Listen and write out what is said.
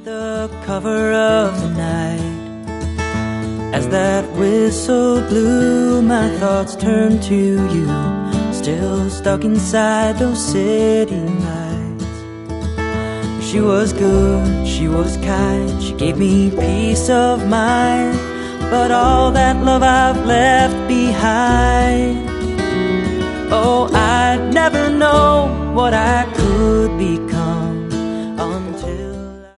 the cover of the night. As that whistle blew, my thoughts turned to you, still stuck inside those city lights. She was good, she was kind, she gave me peace of mind, but all that love I've left behind. Oh, I'd never know what I could become